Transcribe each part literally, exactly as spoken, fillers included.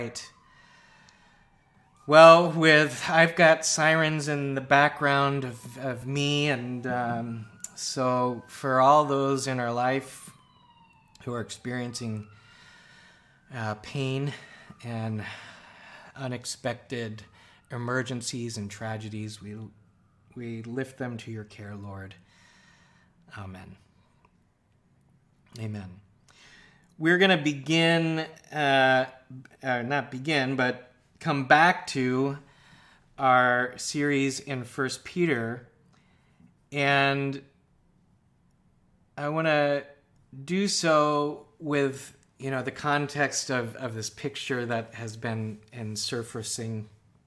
Right. Well, with I've got sirens in the background of, of me, and um, so for all those in our life who are experiencing uh, pain and unexpected emergencies and tragedies, we we lift them to your care, Lord. Amen. Amen. We're going to begin, uh, uh, not begin, but come back to our series in First Peter. And I want to do so with, you know, the context of, of this picture that has been in surfacing.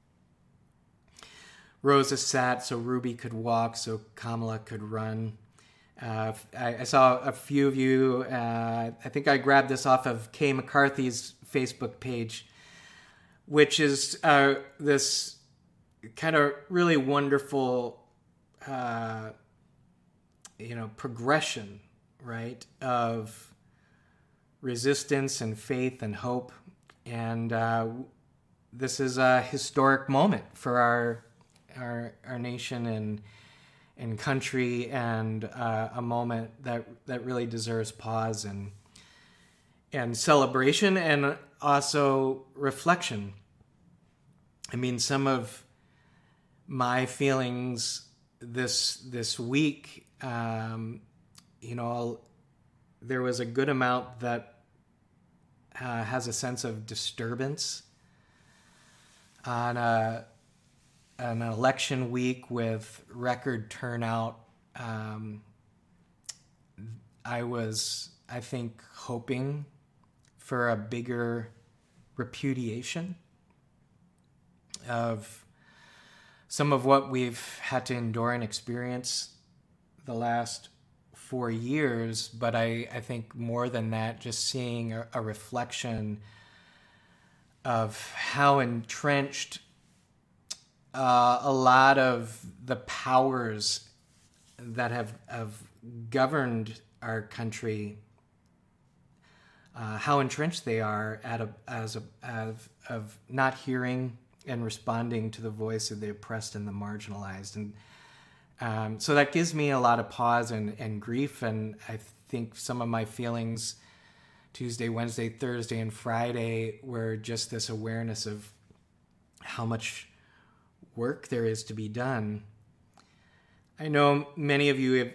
Rosa sat so Ruby could walk, so Kamala could run. Uh, I, I saw a few of you, uh, I think I grabbed this off of Kay McCarthy's Facebook page, which is uh, this kind of really wonderful, uh, you know, progression, right, of resistance and faith and hope. And uh, this is a historic moment for our our, our nation and and country, and uh, a moment that that really deserves pause and and celebration, and also reflection. I mean, some of my feelings this this week, um, you know, there was a good amount that uh, has a sense of disturbance on a an election week with record turnout. Um, I was, I think, hoping for a bigger repudiation of some of what we've had to endure and experience the last four years. But I, I think more than that, just seeing a, a reflection of how entrenched Uh, a lot of the powers that have, have governed our country, uh, how entrenched they are at a, as a, of, of not hearing and responding to the voice of the oppressed and the marginalized. And um, so that gives me a lot of pause and, and grief. And I think some of my feelings Tuesday, Wednesday, Thursday, and Friday were just this awareness of how much work there is to be done. I know many of you have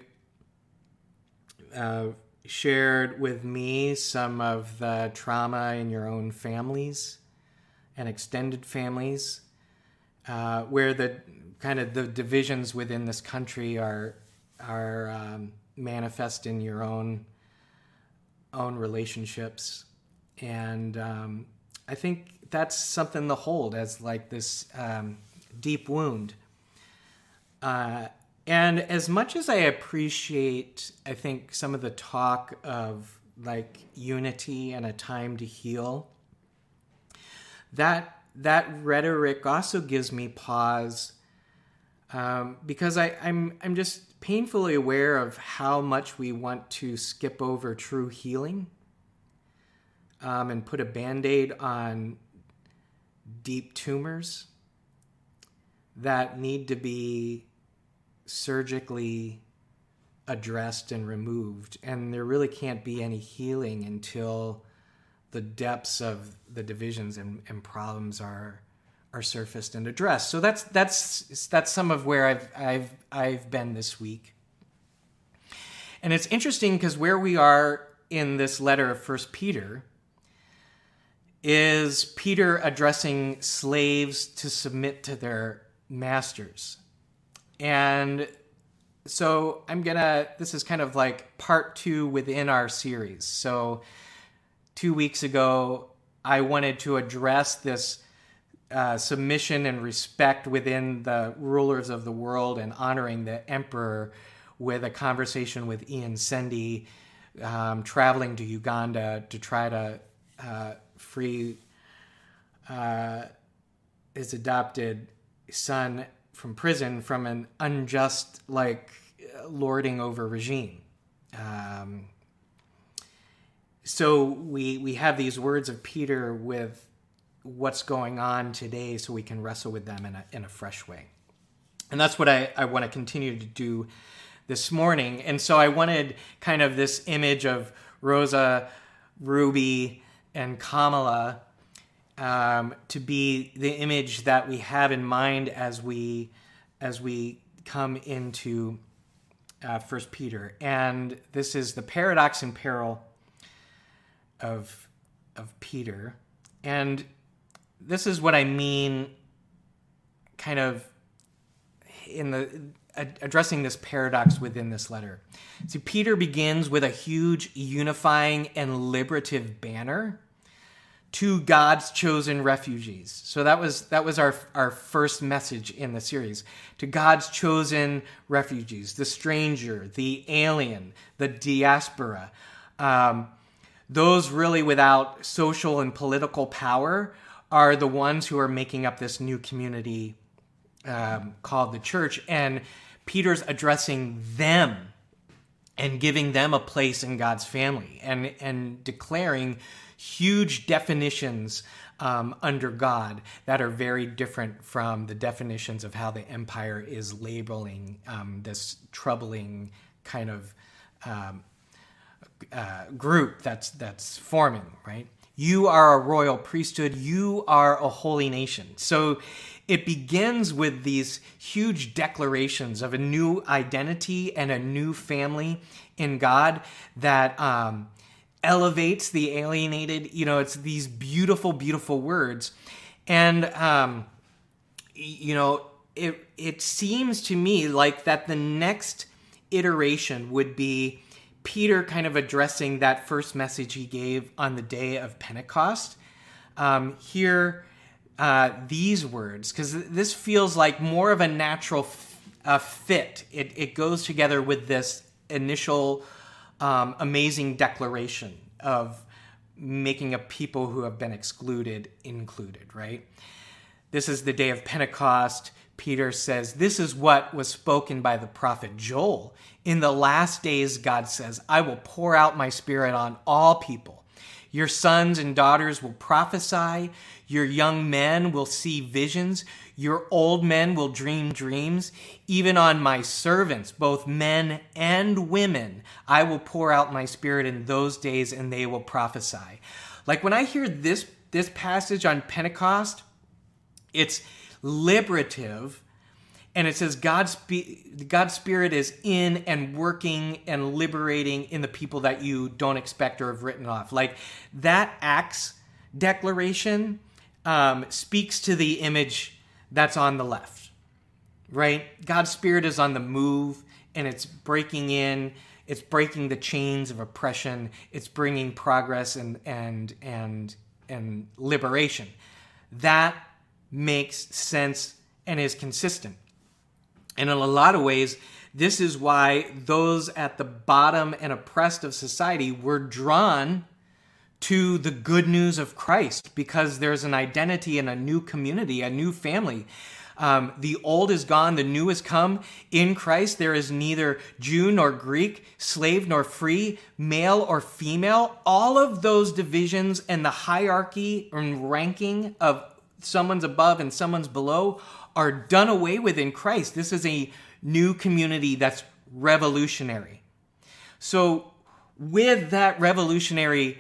uh, shared with me some of the trauma in your own families and extended families, uh, where the kind of the divisions within this country are are um, manifest in your own own relationships, and um, I think that's something to hold as like this Um, deep wound. Uh, and as much as I appreciate, I think, some of the talk of like unity and a time to heal, that that rhetoric also gives me pause, um, because I, I'm I'm just painfully aware of how much we want to skip over true healing, um, and put a Band-Aid on deep tumors that need to be surgically addressed and removed. And there really can't be any healing until the depths of the divisions and, and problems are are surfaced and addressed. So that's that's that's some of where I've I've I've been this week. And it's interesting because where we are in this letter of First Peter is Peter addressing slaves to submit to their masters. And so I'm gonna, this is kind of like part two within our series. So two weeks ago, I wanted to address this uh, submission and respect within the rulers of the world and honoring the emperor with a conversation with Ian Sendi, um, traveling to Uganda to try to uh, free uh, his adopted son from prison from an unjust, like, lording over regime. Um, so we we have these words of Peter with what's going on today so we can wrestle with them in a, in a fresh way. And that's what I, I want to continue to do this morning. And so I wanted kind of this image of Rosa, Ruby, and Kamala um, to be the image that we have in mind as we as we come into uh, First Peter. And this is the paradox and peril of of Peter. And this is what I mean kind of in the addressing this paradox within this letter. See, Peter begins with a huge unifying and liberative banner to God's chosen refugees. So that was that was our our first message in the series. To God's chosen refugees, the stranger, the alien, the diaspora, um, those really without social and political power are the ones who are making up this new community um, called the church. And Peter's addressing them and giving them a place in God's family and, and declaring huge definitions um, under God that are very different from the definitions of how the empire is labeling um, this troubling kind of um, uh, group that's that's forming, right? You are a royal priesthood. You are a holy nation. So it begins with these huge declarations of a new identity and a new family in God that um, elevates the alienated. You know, it's these beautiful, beautiful words. And, um, you know, it it seems to me like that the next iteration would be Peter kind of addressing that first message he gave on the day of Pentecost. Um, here, uh, these words, because this feels like more of a natural f- uh, fit. It, it goes together with this initial um, amazing declaration of making a people who have been excluded included, right? This is the day of Pentecost. Peter says, this is what was spoken by the prophet Joel. In the last days, God says, I will pour out my spirit on all people. Your sons and daughters will prophesy. Your young men will see visions. Your old men will dream dreams. Even on my servants, both men and women, I will pour out my spirit in those days and they will prophesy. Like when I hear this, this passage on Pentecost, it's liberative, and it says God's God's Spirit is in and working and liberating in the people that you don't expect or have written off. Like that Acts declaration um, speaks to the image that's on the left, right? God's Spirit is on the move, and it's breaking in. It's breaking the chains of oppression. It's bringing progress and and and and liberation. That makes sense and is consistent. And in a lot of ways, this is why those at the bottom and oppressed of society were drawn to the good news of Christ, because there's an identity and a new community, a new family. Um, the old is gone, the new has come. In Christ, there is neither Jew nor Greek, slave nor free, male or female. All of those divisions and the hierarchy and ranking of someone's above and someone's below are done away with in Christ. This is a new community that's revolutionary. So with that revolutionary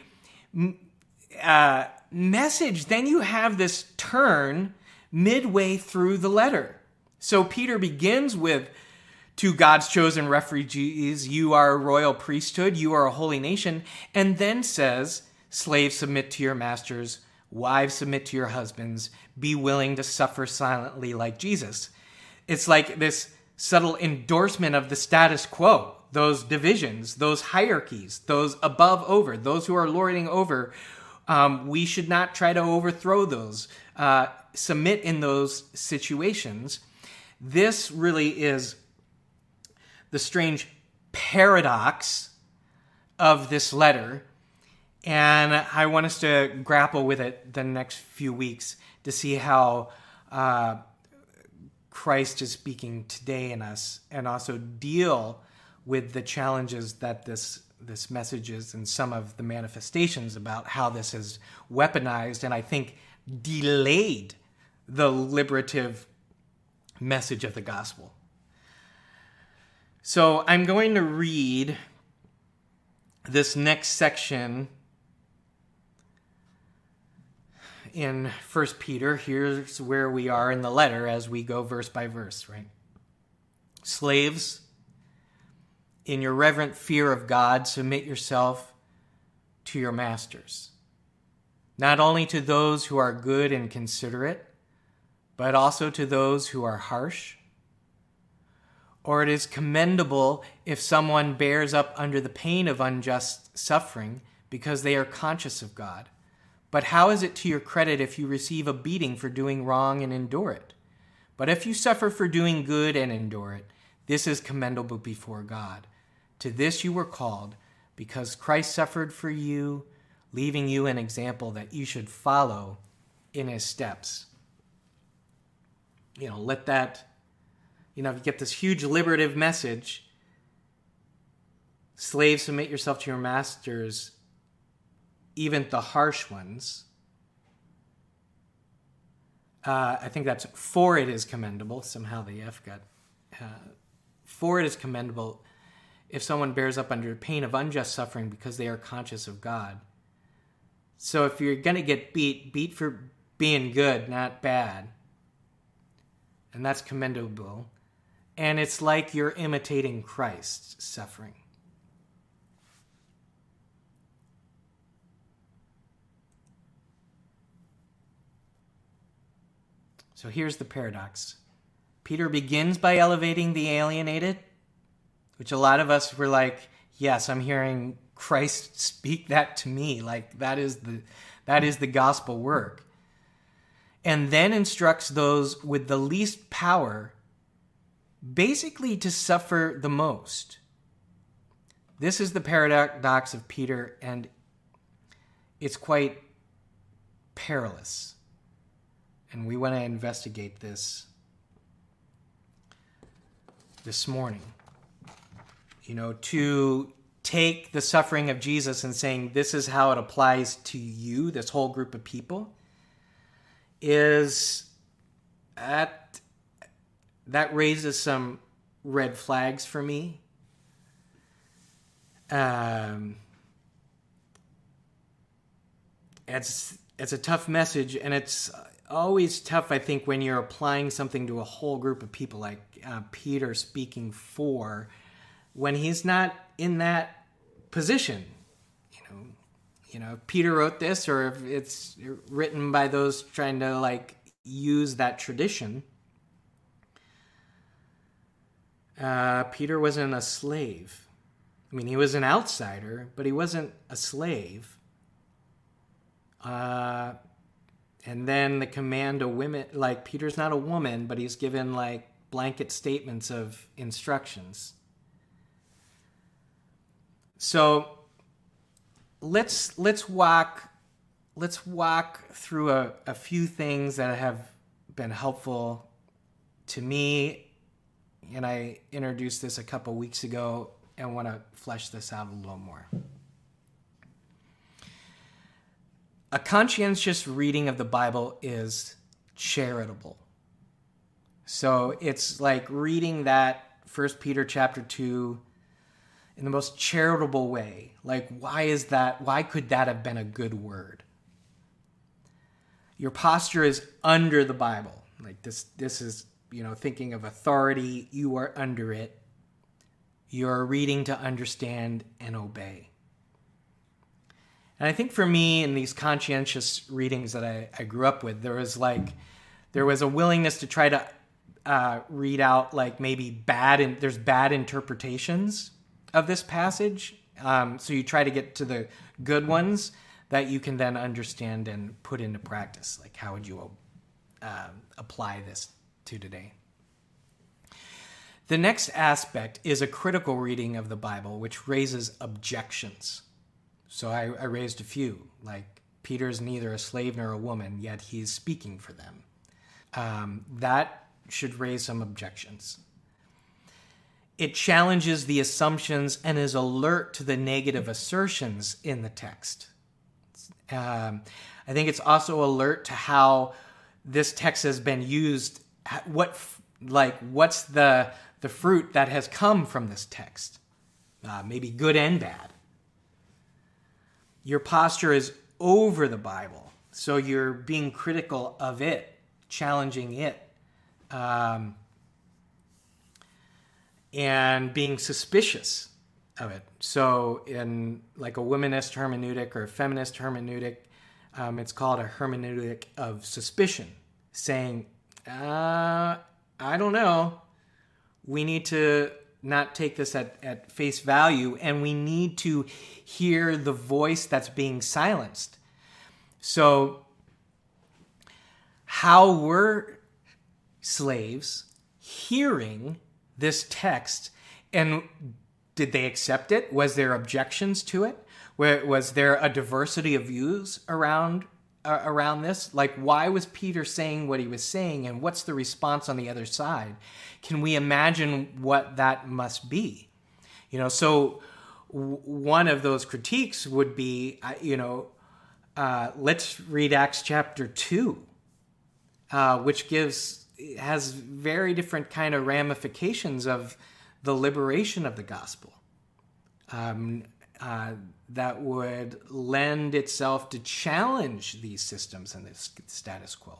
uh, message, then you have this turn midway through the letter. So Peter begins with, to God's chosen refugees, you are a royal priesthood, you are a holy nation, and then says, slaves, submit to your masters. Wives, submit to your husbands. Be willing to suffer silently like Jesus. It's like this subtle endorsement of the status quo, those divisions, those hierarchies, those above over, those who are lording over. Um, we should not try to overthrow those, uh, submit in those situations. This really is the strange paradox of this letter. And I want us to grapple with it the next few weeks to see how uh, Christ is speaking today in us, and also deal with the challenges that this this message is and some of the manifestations about how this is weaponized and I think delayed the liberative message of the gospel. So I'm going to read this next section in First Peter. Here's where we are in the letter as we go verse by verse, right? Slaves, in your reverent fear of God, submit yourself to your masters, not only to those who are good and considerate, but also to those who are harsh. Or it is commendable if someone bears up under the pain of unjust suffering because they are conscious of God. But how is it to your credit if you receive a beating for doing wrong and endure it? But if you suffer for doing good and endure it, this is commendable before God. To this you were called, because Christ suffered for you, leaving you an example that you should follow in his steps. You know, let that, you know, you get this huge liberative message. Slaves, submit yourself to your masters, even the harsh ones. Uh, I think that's for it is commendable. Somehow the F got, uh, for it is commendable if someone bears up under pain of unjust suffering because they are conscious of God. So if you're going to get beat, beat for being good, not bad. And that's commendable. And it's like you're imitating Christ's suffering. So here's the paradox. Peter begins by elevating the alienated, which a lot of us were like, yes, I'm hearing Christ speak that to me. Like that is the that is the gospel work. And then instructs those with the least power basically to suffer the most. This is the paradox of Peter, and it's quite perilous. And we want to investigate this this morning. You know, to take the suffering of Jesus and saying this is how it applies to you, this whole group of people, is at that raises some red flags for me. Um, it's it's a tough message, and it's always tough, I think, when you're applying something to a whole group of people, like uh, Peter speaking for, when he's not in that position. You know, you know, if Peter wrote this, or if it's written by those trying to like use that tradition. Uh, Peter wasn't a slave. I mean, he was an outsider, but he wasn't a slave. Uh, and then the command of women, like Peter's not a woman, but he's given like blanket statements of instructions. So let's let's walk let's walk through a, a few things that have been helpful to me. And I introduced this a couple weeks ago and want to flesh this out a little more. A conscientious reading of the Bible is charitable. So it's like reading that First Peter chapter two in the most charitable way. Like, why is that? Why could that have been a good word? Your posture is under the Bible. Like this, this is, you know, thinking of authority. You are under it. You're reading to understand and obey. And I think for me, in these conscientious readings that I, I grew up with, there was like, there was a willingness to try to uh, read out like maybe bad, and there's bad interpretations of this passage. Um, so you try to get to the good ones that you can then understand and put into practice. Like, how would you uh, apply this to today? The next aspect is a critical reading of the Bible, which raises objections. So I, I raised a few, like Peter's neither a slave nor a woman, yet he's speaking for them. Um, that should raise some objections. It challenges the assumptions and is alert to the negative assertions in the text. Um, I think it's also alert to how this text has been used. What, like, what's the the fruit that has come from this text? Uh, maybe good and bad. Your posture is over the Bible, so you're being critical of it, challenging it, um, and being suspicious of it. So in like a womanist hermeneutic or a feminist hermeneutic, um, it's called a hermeneutic of suspicion, saying, uh, I don't know, we need to not take this at, at face value, and we need to hear the voice that's being silenced. So how were slaves hearing this text, and did they accept it? Was there objections to it? Was there a diversity of views around uh, around this? Like, why was Peter saying what he was saying, and what's the response on the other side? Can we imagine what that must be? You know, so w- one of those critiques would be, uh, you know, uh, let's read Acts chapter two, uh, which gives has very different kind of ramifications of the liberation of the gospel. Um, uh, that would lend itself to challenge these systems and this status quo.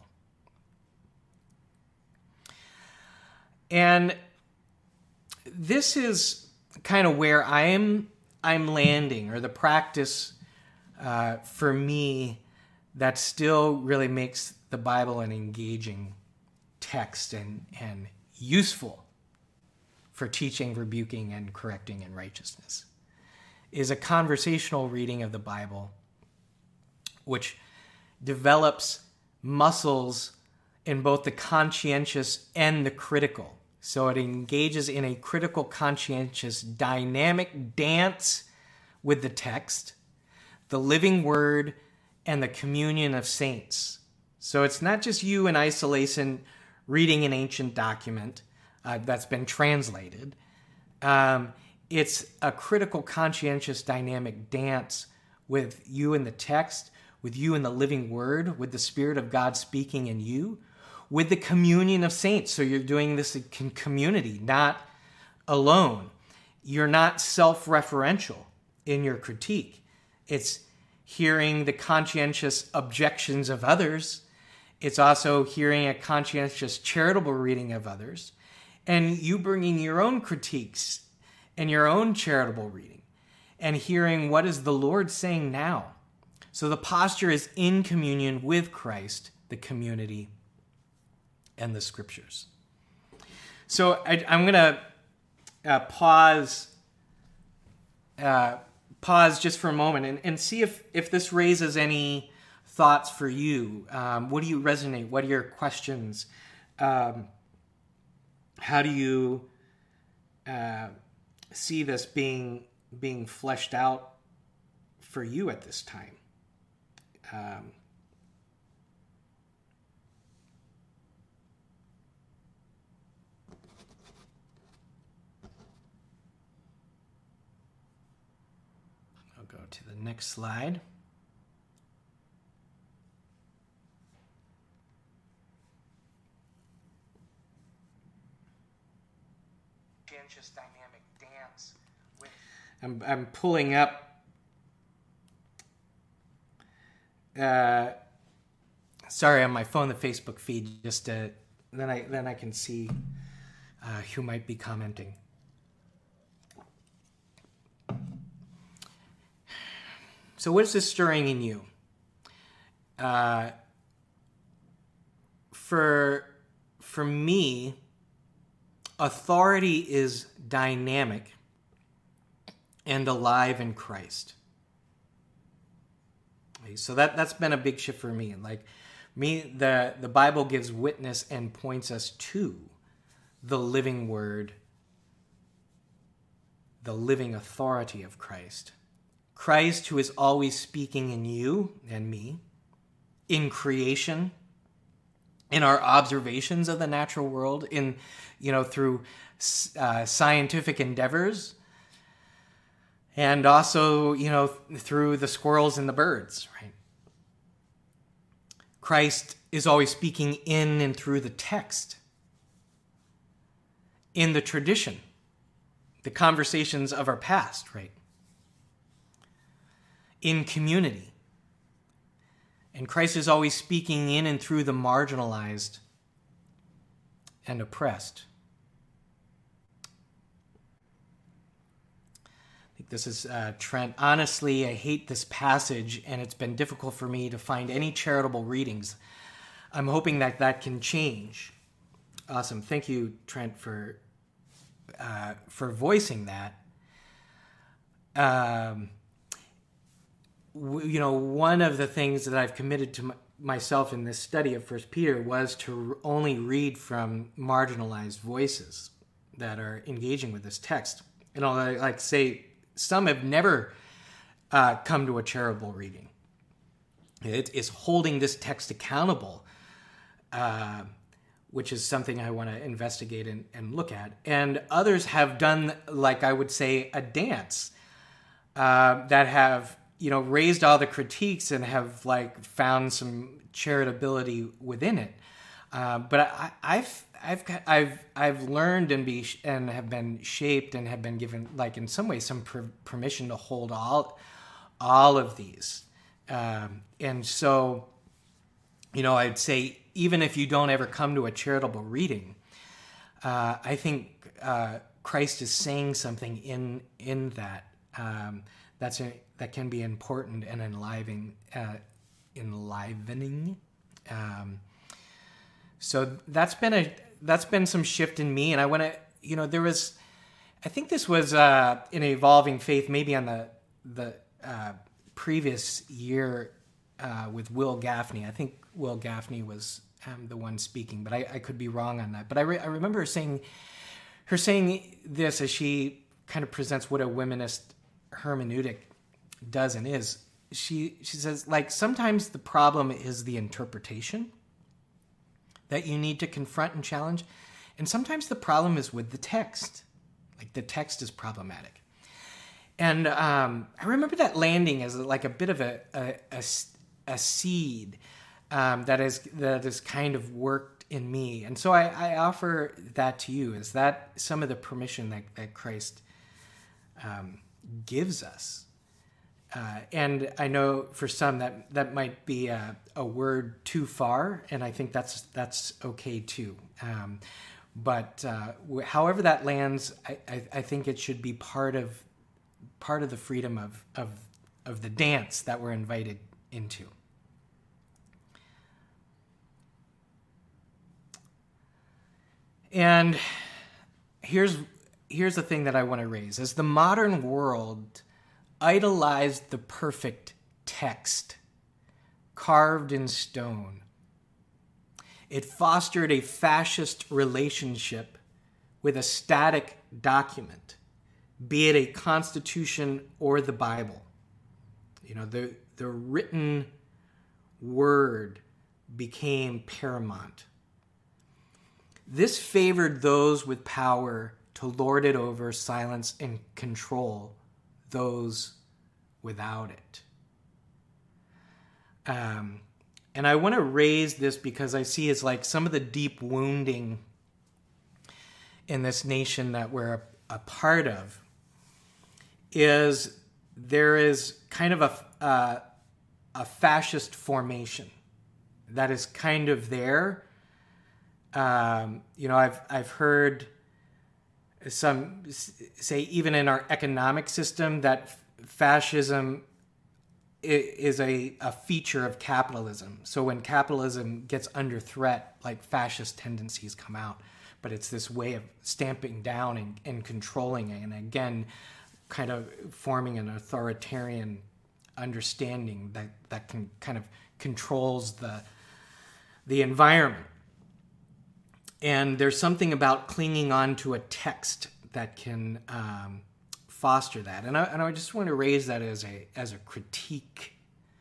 And this is kind of where I'm I'm landing, or the practice uh, for me that still really makes the Bible an engaging text and, and useful for teaching, rebuking, and correcting in righteousness, is a conversational reading of the Bible, which develops muscles in both the conscientious and the critical. So it engages in a critical, conscientious, dynamic dance with the text, the living word, and the communion of saints. So it's not just you in isolation reading an ancient document uh, that's been translated. Um, it's a critical, conscientious, dynamic dance with you in the text, with you in the living word, with the Spirit of God speaking in you, with the communion of saints. So you're doing this in community, not alone. You're not self-referential in your critique. It's hearing the conscientious objections of others. It's also hearing a conscientious, charitable reading of others, and you bringing your own critiques and your own charitable reading, and hearing what is the Lord saying now. So the posture is in communion with Christ, the community, and the scriptures. So I, I'm going to uh, pause uh, pause just for a moment and, and see if, if this raises any thoughts for you. Um, what do you resonate? What are your questions? Um, how do you uh, see this being being fleshed out for you at this time? Um, I'll go to the next slide. Conscientious dynamic dance. With I'm I'm pulling up. Uh, sorry, on my phone, the Facebook feed, just to, then I then I can see uh, who might be commenting. So, what is this stirring in you? Uh, for for me, authority is dynamic and alive in Christ. So that, that's been a big shift for me. Like me, the, the Bible gives witness and points us to the living word, the living authority of Christ. Christ, who is always speaking in you and me, in creation, in our observations of the natural world, in, you know, through uh, scientific endeavors, and also, you know, through the squirrels and the birds, right? Christ is always speaking in and through the text, in the tradition, the conversations of our past, right? In community. And Christ is always speaking in and through the marginalized and oppressed. I think this is uh, Trent. Honestly, I hate this passage, and it's been difficult for me to find any charitable readings. I'm hoping that that can change. Awesome. Thank you, Trent, for uh, for voicing that. Um, you know, one of the things that I've committed to m- myself in this study of First Peter was to r- only read from marginalized voices that are engaging with this text. And I'll like say, some have never uh, come to a charitable reading. It is holding this text accountable, uh, which is something I want to investigate and, and look at. And others have done, like I would say, a dance uh, that have, you know, raised all the critiques and have like found some charitability within it. Uh, but I, I've I've I've I've learned and be and have been shaped and have been given, like, in some ways, some per- permission to hold all all of these. Um, and so, you know, I'd say even if you don't ever come to a charitable reading, uh, I think uh, Christ is saying something in in that um, that's a, that can be important and enlivening, uh, enlivening. Um, so that's been a that's been some shift in me, and I want to, you know, there was, I think this was uh, an evolving faith, maybe on the the uh, previous year uh, with Will Gaffney. I think Will Gaffney was um, the one speaking, but I, I could be wrong on that. But I, re- I remember her saying, her saying this as she kind of presents what a womanist hermeneutic does and is. She she says, like, sometimes the problem is the interpretation that you need to confront and challenge, and sometimes the problem is with the text. Like, the text is problematic. And um, I remember that landing as like a bit of a a, a, a seed um, that is that is kind of worked in me. And so I, I offer that to you. Is that some of the permission that, that Christ um, gives us? Uh, and I know for some that that might be a, a word too far, and I think that's that's okay too. Um, but uh, however that lands, I, I, I think it should be part of part of the freedom of of of the dance that we're invited into. And here's here's the thing that I want to raise: as the modern world idolized the perfect text carved in stone, it fostered a fascist relationship with a static document, be it a constitution or the Bible. You know, the, the written word became paramount. This favored those with power to lord it over, silence, and control those without it. Um, and I want to raise this because I see it's like some of the deep wounding in this nation that we're a, a part of is there is kind of a, uh, a fascist formation that is kind of there. Um, you know, I've I've heard some say even in our economic system that fascism is a, a feature of capitalism. So when capitalism gets under threat, like, fascist tendencies come out. But it's this way of stamping down and, and controlling it, and again, kind of forming an authoritarian understanding that, that can kind of controls the the environment. And there's something about clinging on to a text that can um, foster that. And I, and I just want to raise that as a as a critique.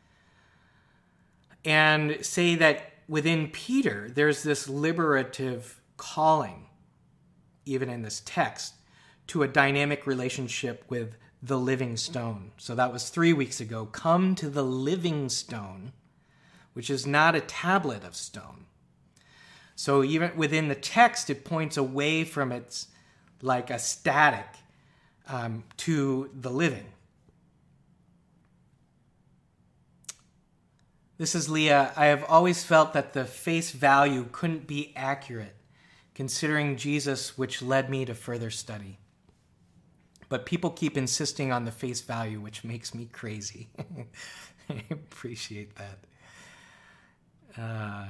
And say that within Peter, there's this liberative calling, even in this text, to a dynamic relationship with the living stone. So that was three weeks ago. Come to the living stone, which is not a tablet of stone. So even within the text, it points away from its like a static um, to the living. This is Leah. I have always felt that the face value couldn't be accurate, considering Jesus, which led me to further study. But people keep insisting on the face value, which makes me crazy. I appreciate that. Uh,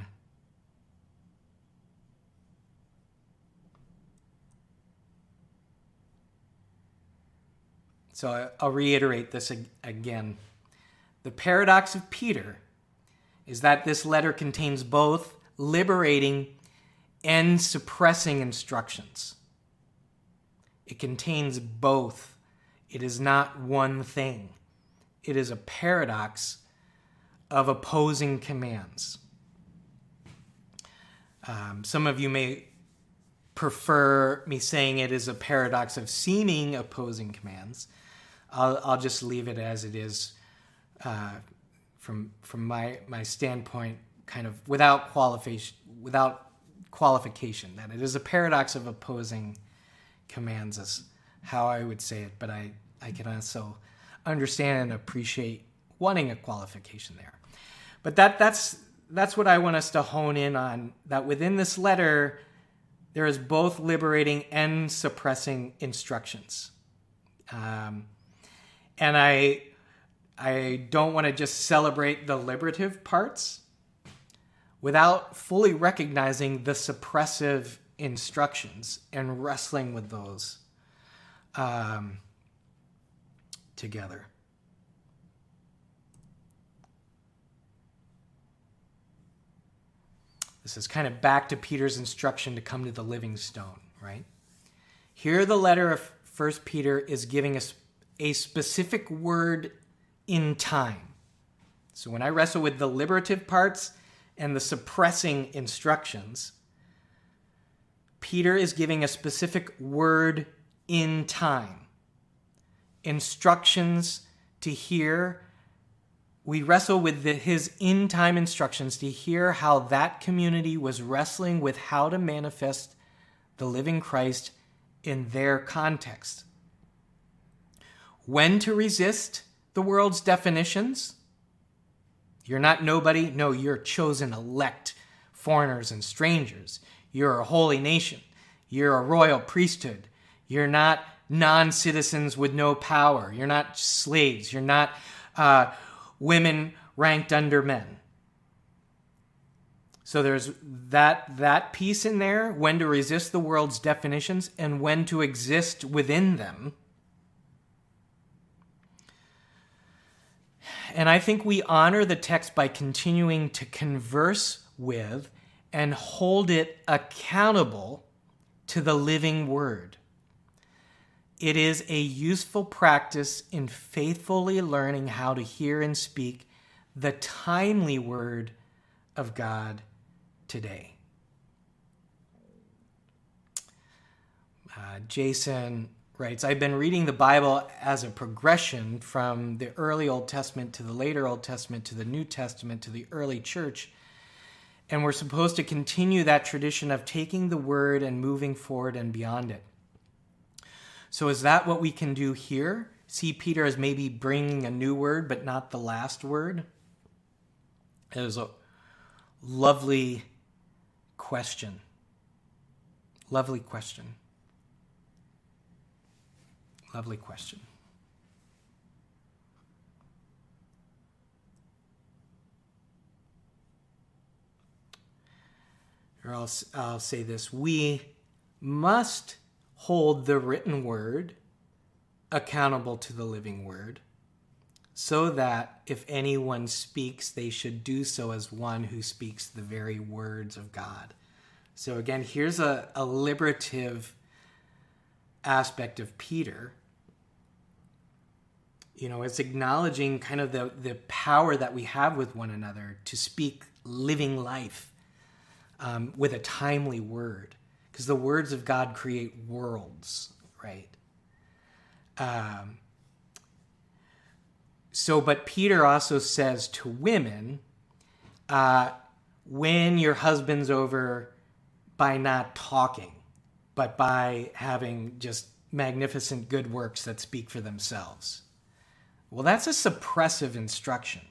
so I'll reiterate this again. The paradox of Peter is that this letter contains both liberating and suppressing instructions. It contains both. It is not one thing. It is a paradox of opposing commands. Um, some of you may prefer me saying it is a paradox of seeming opposing commands. I'll, I'll just leave it as it is uh, from from my my standpoint, kind of without qualification, without qualification. That it is a paradox of opposing commands is how I would say it, but I, I can also understand and appreciate wanting a qualification there. But that that's that's what I want us to hone in on, that within this letter, there is both liberating and suppressing instructions. Um, and I I don't want to just celebrate the liberative parts without fully recognizing the suppressive instructions and wrestling with those um, together. This is kind of back to Peter's instruction to come to the living stone, right? Here the letter of First Peter is giving us a specific word in time. So when I wrestle with the liberative parts and the suppressing instructions, Peter is giving a specific word in time. Instructions to hear. We wrestle with the, his in-time instructions to hear how that community was wrestling with how to manifest the living Christ in their context. When to resist the world's definitions. You're not nobody. No, you're chosen elect foreigners and strangers. You're a holy nation. You're a royal priesthood. You're not non-citizens with no power. You're not slaves. You're not uh, women ranked under men. So there's that, that piece in there, when to resist the world's definitions and when to exist within them. And I think we honor the text by continuing to converse with and hold it accountable to the living word. It is a useful practice in faithfully learning how to hear and speak the timely word of God today. Uh, Jason writes, I've been reading the Bible as a progression from the early Old Testament to the later Old Testament to the New Testament to the early church. And we're supposed to continue that tradition of taking the word and moving forward and beyond it. So is that what we can do here? See Peter as maybe bringing a new word, but not the last word? It is a lovely question. Lovely question. Lovely question. Or I'll, I'll say this. We must hold the written word accountable to the living word, so that if anyone speaks, they should do so as one who speaks the very words of God. So again, here's a, a liberative aspect of Peter. You know, it's acknowledging kind of the, the power that we have with one another to speak living life um, with a timely word. Because the words of God create worlds, right? Um, so, but Peter also says to women, uh, win your husbands over by not talking, but by having just magnificent good works that speak for themselves. Well, that's a suppressive instruction.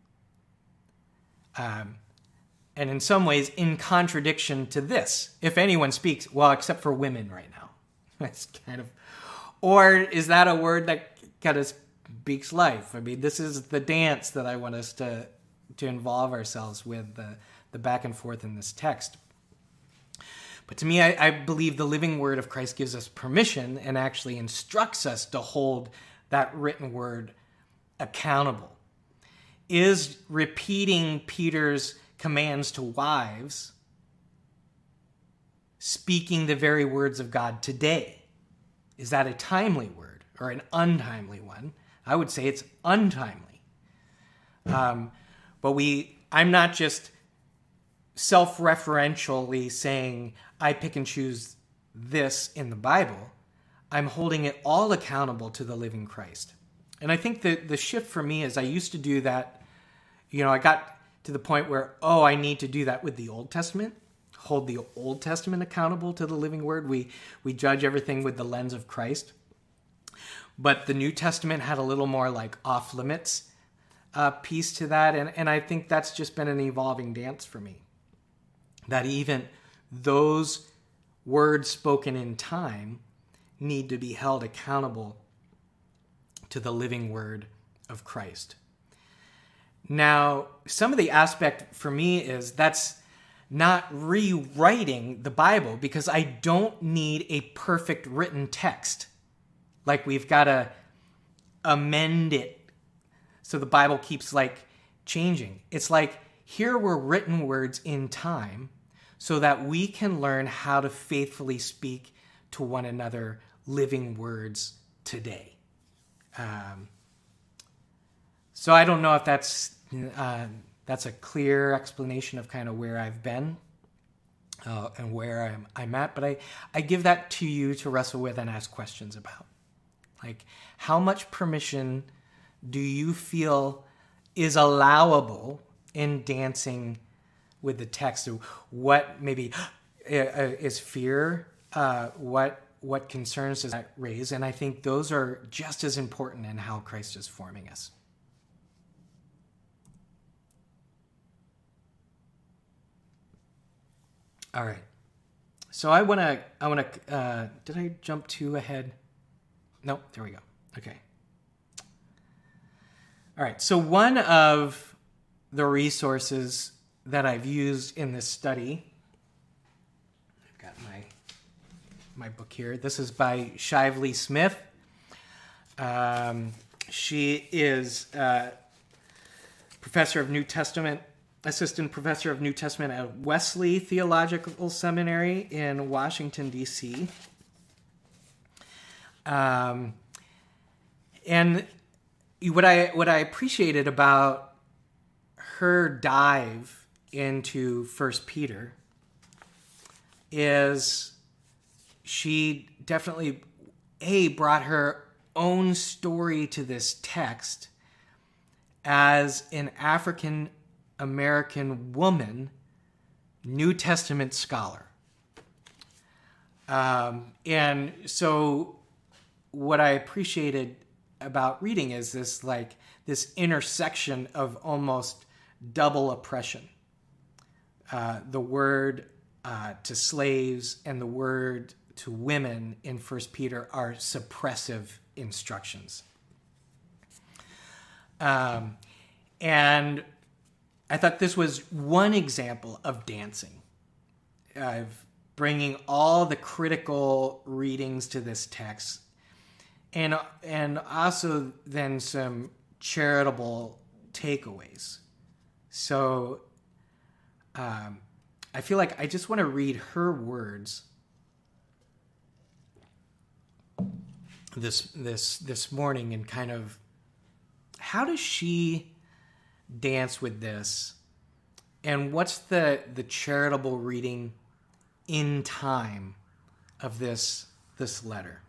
Um, and in some ways, in contradiction to this. If anyone speaks, well, except for women right now. That's kind of... Or is that a word that kind of speaks life? I mean, this is the dance that I want us to, to involve ourselves with, the, the back and forth in this text. But to me, I, I believe the living word of Christ gives us permission and actually instructs us to hold that written word accountable. Is repeating Peter's commands to wives speaking the very words of God today? Is that a timely word or an untimely one? I would say it's untimely. Um, but we, I'm not just self-referentially saying I pick and choose this in the Bible. I'm holding it all accountable to the living Christ. And I think that the shift for me is I used to do that. You know, I got to the point where, oh, I need to do that with the Old Testament, hold the Old Testament accountable to the living word. We we judge everything with the lens of Christ. But the New Testament had a little more like off limits uh, piece to that. And, and I think that's just been an evolving dance for me. That even those words spoken in time need to be held accountable to the living word of Christ. Now, some of the aspect for me is that's not rewriting the Bible, because I don't need a perfect written text. Like we've got to amend it so the Bible keeps like changing. It's like here were written words in time so that we can learn how to faithfully speak to one another living words today. Um, so I don't know if that's uh, that's a clear explanation of kind of where I've been uh, and where I'm, I'm at, but I, I give that to you to wrestle with and ask questions about. Like, how much permission do you feel is allowable in dancing with the text? What maybe is fear? Uh, what what concerns does that raise? And I think those are just as important in how Christ is forming us. All right. So I want to, I want to, uh, did I jump too ahead? No, there we go. Okay. All right. So one of the resources that I've used in this study, I've got my my book here. This is by Shively Smith. Um, she is a professor of New Testament, assistant professor of New Testament at Wesley Theological Seminary in Washington, D C Um, and what I what I appreciated about her dive into First Peter is she definitely, A, brought her own story to this text as an African American woman, New Testament scholar. Um, and so what I appreciated about reading is this, like, this intersection of almost double oppression. Uh, the word uh, to slaves and the word to women in First Peter are suppressive instructions. Um, and I thought this was one example of dancing, of bringing all the critical readings to this text, and and also then some charitable takeaways. So um, I feel like I just want to read her words this this this morning, and kind of how does she dance with this, and what's the the charitable reading in time of this this letter.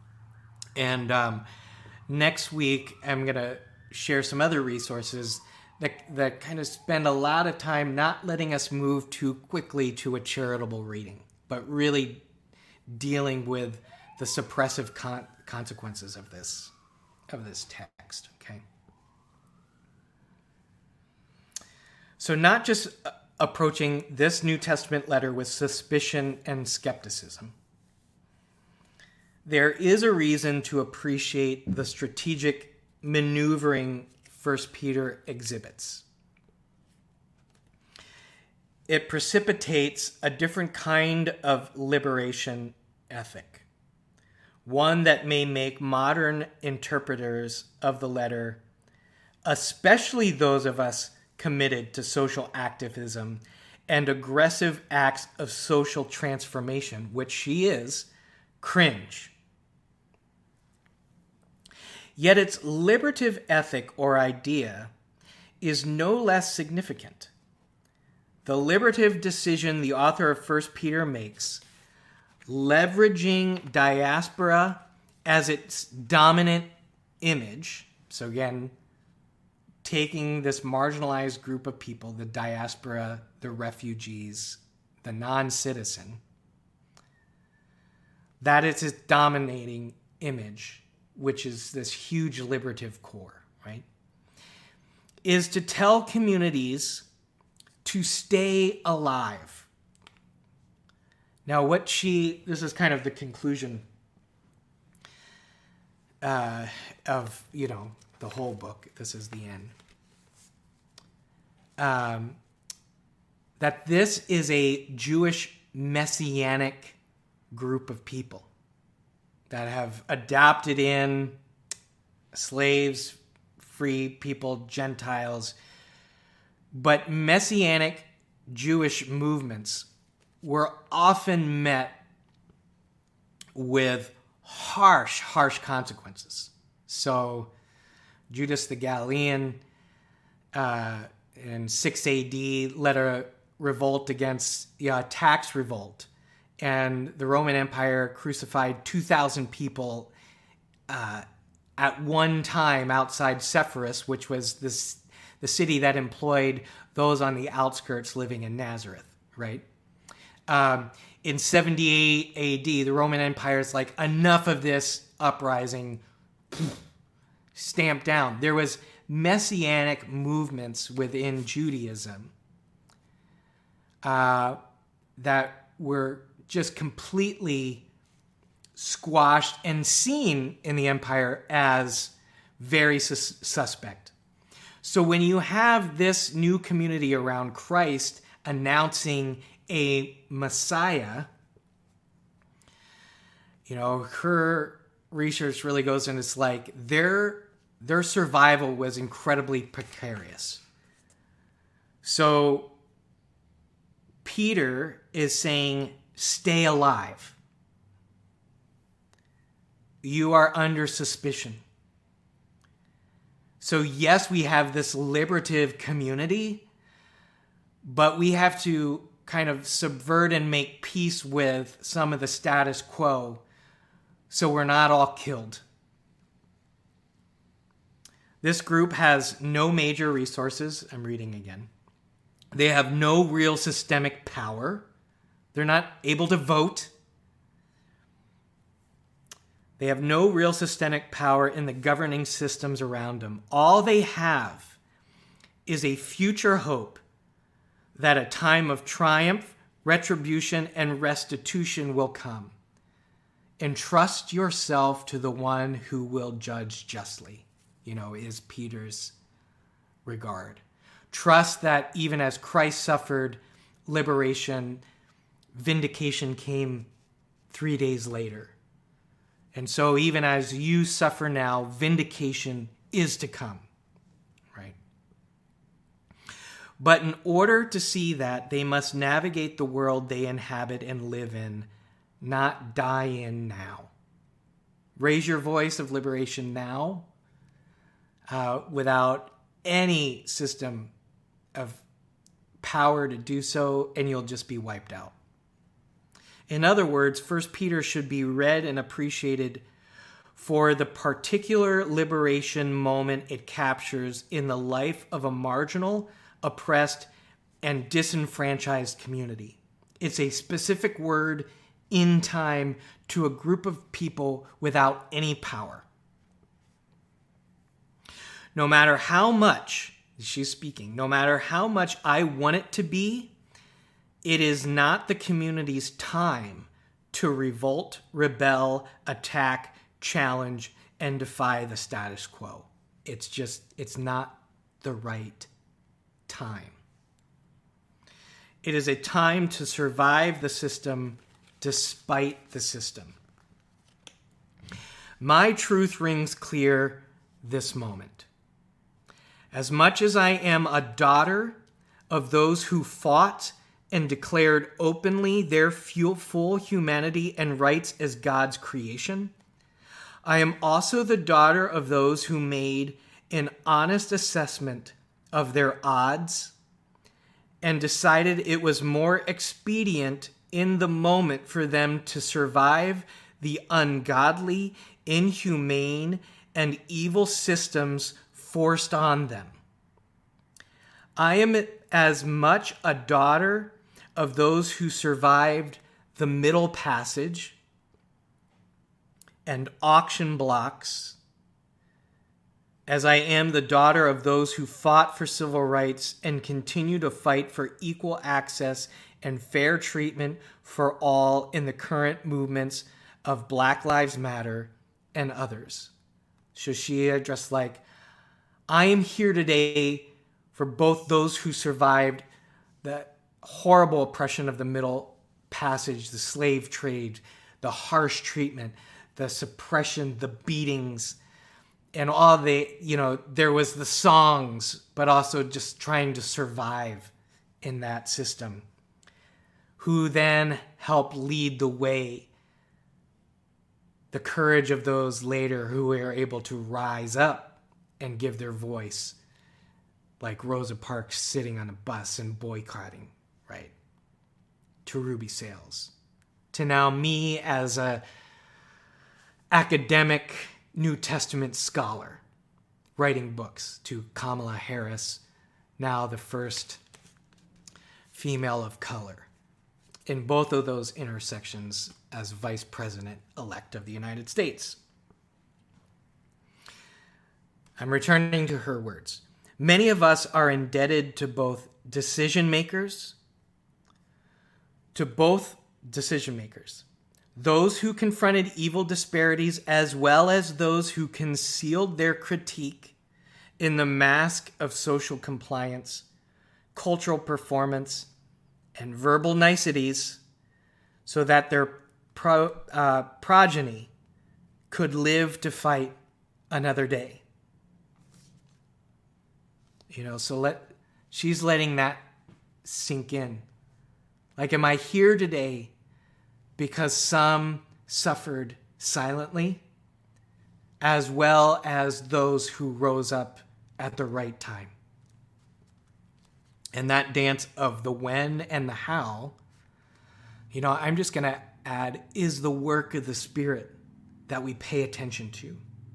And um, next week I'm gonna share some other resources that, that kind of spend a lot of time not letting us move too quickly to a charitable reading, but really dealing with the suppressive con- consequences of this, of this text, okay? So not just approaching this New Testament letter with suspicion and skepticism. There is a reason to appreciate the strategic maneuvering First Peter exhibits. It precipitates a different kind of liberation ethic, one that may make modern interpreters of the letter, especially those of us committed to social activism and aggressive acts of social transformation, which she is, cringe. Yet its liberative ethic or idea is no less significant. The liberative decision the author of First Peter makes, leveraging diaspora as its dominant image, so again, taking this marginalized group of people, the diaspora, the refugees, the non-citizen, that is its dominating image, which is this huge liberative core, right? Is to tell communities to stay alive. Now, what she, this is kind of the conclusion uh, of, you know, the whole book. This is the end. Um, that this is a Jewish messianic group of people that have adopted in slaves, free people, Gentiles. But messianic Jewish movements were often met with harsh, harsh consequences. So Judas the Galilean uh, in six A D led a revolt against yeah, a tax revolt. And the Roman Empire crucified two thousand people uh, at one time outside Sepphoris, which was this, the city that employed those on the outskirts living in Nazareth, right? Um, in seventy-eight A D, the Roman Empire is like, enough of this uprising, stamped down. There was messianic movements within Judaism uh, that were just completely squashed and seen in the empire as very sus- suspect. So when you have this new community around Christ announcing a Messiah, you know, her research really goes into it's like their their survival was incredibly precarious. So Peter is saying, stay alive. You are under suspicion. So yes, we have this liberative community, but we have to kind of subvert and make peace with some of the status quo so we're not all killed. This group has no major resources. I'm reading again. They have no real systemic power. They're not able to vote. They have no real systemic power in the governing systems around them. All they have is a future hope that a time of triumph, retribution, and restitution will come. Entrust yourself to the one who will judge justly, you know, is Peter's regard. Trust that even as Christ suffered liberation, vindication came three days later. And so even as you suffer now, vindication is to come, right? But in order to see that, they must navigate the world they inhabit and live in, not die in now. Raise your voice of liberation now uh, without any system of power to do so, and you'll just be wiped out. In other words, First Peter should be read and appreciated for the particular liberation moment it captures in the life of a marginal, oppressed, and disenfranchised community. It's a specific word in time to a group of people without any power. No matter how much, she's speaking, no matter how much I want it to be, it is not the community's time to revolt, rebel, attack, challenge, and defy the status quo. It's just, it's not the right time. It is a time to survive the system despite the system. My truth rings clear this moment. As much as I am a daughter of those who fought and declared openly their full humanity and rights as God's creation, I am also the daughter of those who made an honest assessment of their odds and decided it was more expedient in the moment for them to survive the ungodly, inhumane, and evil systems forced on them. I am as much a daughter of those who survived the Middle Passage and auction blocks as I am the daughter of those who fought for civil rights and continue to fight for equal access and fair treatment for all in the current movements of Black Lives Matter and others. So she addressed like, I am here today for both those who survived the horrible oppression of the Middle Passage, the slave trade, the harsh treatment, the suppression, the beatings, and all the, you know, there was the songs, but also just trying to survive in that system, who then helped lead the way. The courage of those later who were able to rise up and give their voice, like Rosa Parks sitting on a bus and boycotting, right? To Ruby Sales. To now me as a academic New Testament scholar writing books, to Kamala Harris, now the first female of color in both of those intersections as Vice President-elect of the United States. I'm returning to her words. Many of us are indebted to both decision makers, to both decision makers, those who confronted evil disparities as well as those who concealed their critique in the mask of social compliance, cultural performance, and verbal niceties so that their pro, uh, progeny could live to fight another day. You know, so let she's letting that sink in. Like, am I here today because some suffered silently, as well as those who rose up at the right time? And that dance of the when and the how, you know, I'm just going to add, is the work of the Spirit that we pay attention to.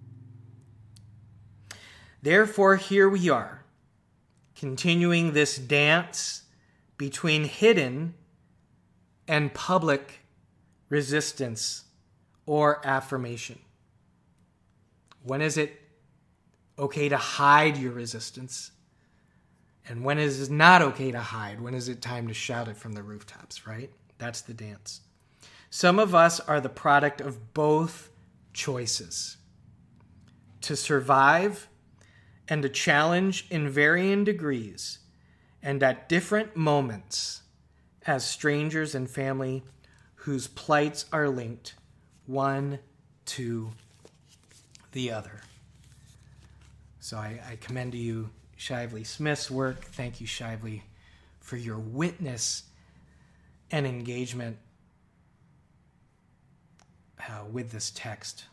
Therefore, here we are, continuing this dance between hidden and public resistance or affirmation. When is it okay to hide your resistance? And when is it not okay to hide? When is it time to shout it from the rooftops, right? That's the dance. Some of us are the product of both choices. To survive and to challenge in varying degrees and at different moments as strangers and family whose plights are linked one to the other. So I, I commend to you Shively Smith's work. Thank you, Shively, for your witness and engagement uh, with this text.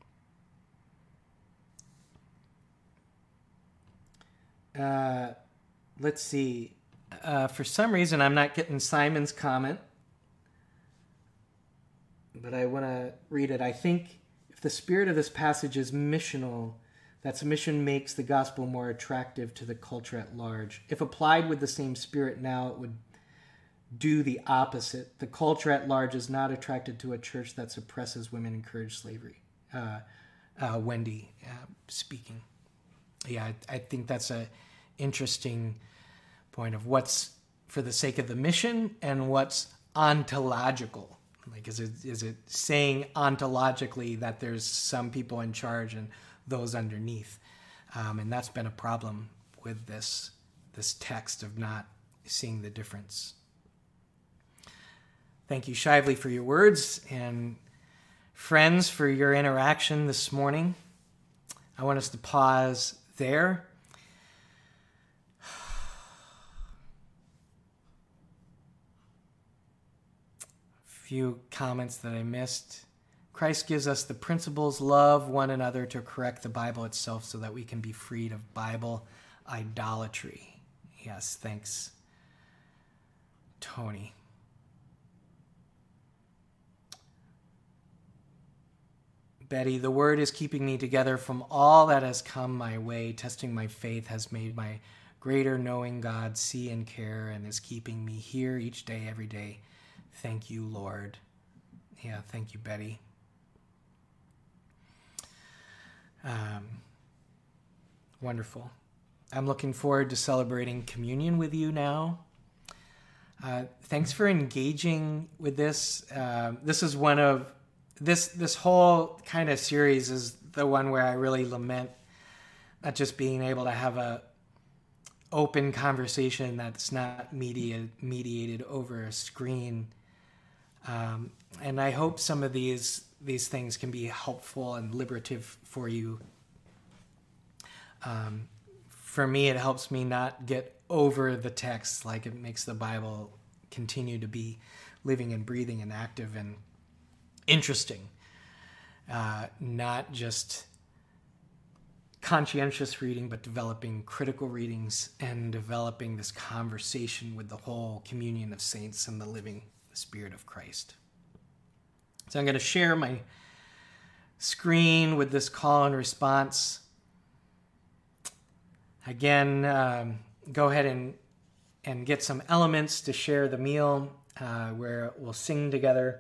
Uh, let's see. Uh, for some reason, I'm not getting Simon's comment, but I want to read it. I think if the spirit of this passage is missional, that submission makes the gospel more attractive to the culture at large. If applied with the same spirit now, it would do the opposite. The culture at large is not attracted to a church that suppresses women and encourages slavery. Uh, uh, Wendy uh, speaking. Yeah, I, I think that's a interesting point of what's for the sake of the mission and what's ontological. Like, is it is it saying ontologically that there's some people in charge and those underneath? Um, and that's been a problem with this this text of not seeing the difference. Thank you, Shively, for your words, and friends, for your interaction this morning. I want us to pause there. Few comments that I missed. Christ gives us the principles, love one another, to correct the Bible itself so that we can be freed of Bible idolatry. Yes, thanks, Tony. Betty, the word is keeping me together from all that has come my way. Testing my faith has made my greater knowing God see and care and is keeping me here each day, every day. Thank you, Lord. Yeah, thank you, Betty. Um, wonderful. I'm looking forward to celebrating communion with you now. Uh, thanks for engaging with this. Uh, this is one of this this whole kind of series is the one where I really lament not just being able to have a open conversation that's not media, mediated over a screen. Um, and I hope some of these these things can be helpful and liberative for you. Um, for me, it helps me not get over the text, like it makes the Bible continue to be living and breathing and active and interesting, uh, not just conscientious reading, but developing critical readings and developing this conversation with the whole communion of saints and the living Spirit of Christ. So I'm going to share my screen with this call and response. Again, um, go ahead and, and get some elements to share the meal, uh, where we'll sing together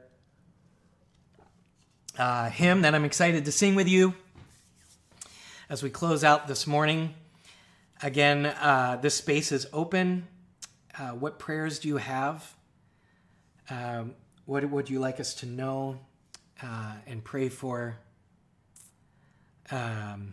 a hymn that I'm excited to sing with you as we close out this morning. Again, uh, this space is open. Uh, what prayers do you have? Um, what would you like us to know uh, and pray for um,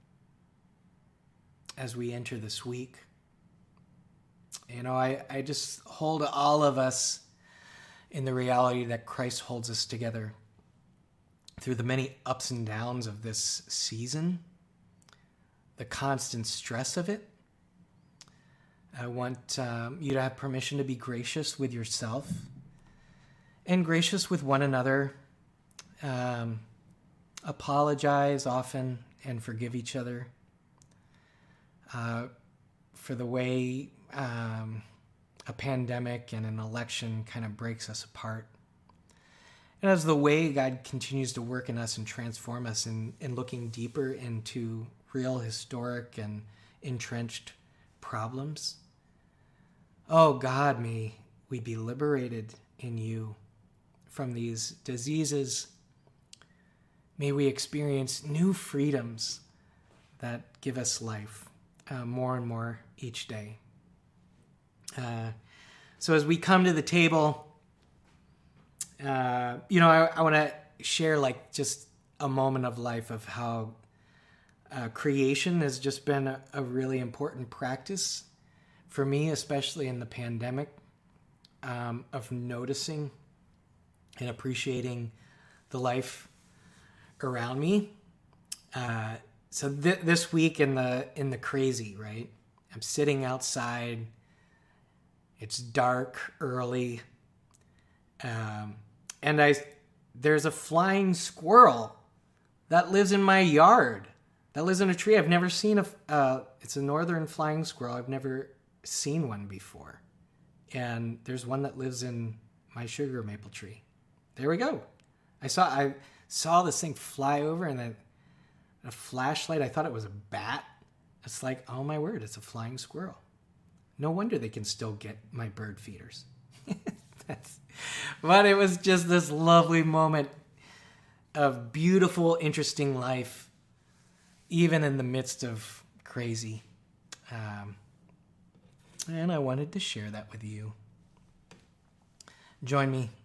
as we enter this week? You know, I, I just hold all of us in the reality that Christ holds us together through the many ups and downs of this season, the constant stress of it. I want um, you to have permission to be gracious with yourself and gracious with one another. Um, apologize often and forgive each other uh, for the way um, a pandemic and an election kind of breaks us apart. And as the way God continues to work in us and transform us in, in looking deeper into real historic and entrenched problems. Oh God, may we be liberated in you from these diseases. May we experience new freedoms that give us life uh, more and more each day. Uh, so as we come to the table, uh, you know, I, I want to share like just a moment of life of how uh, creation has just been a, a really important practice for me, especially in the pandemic, um, of noticing and appreciating the life around me. Uh, so th- this week in the in the crazy, right? I'm sitting outside. It's dark early, um, and I there's a flying squirrel that lives in my yard. That lives in a tree. I've never seen a. Uh, it's a northern flying squirrel. I've never seen one before, and there's one that lives in my sugar maple tree. There we go. I saw I saw this thing fly over, and then a flashlight, I thought it was a bat. It's like, oh my word, it's a flying squirrel. No wonder they can still get my bird feeders. That's, but it was just this lovely moment of beautiful, interesting life, even in the midst of crazy. Um, and I wanted to share that with you. Join me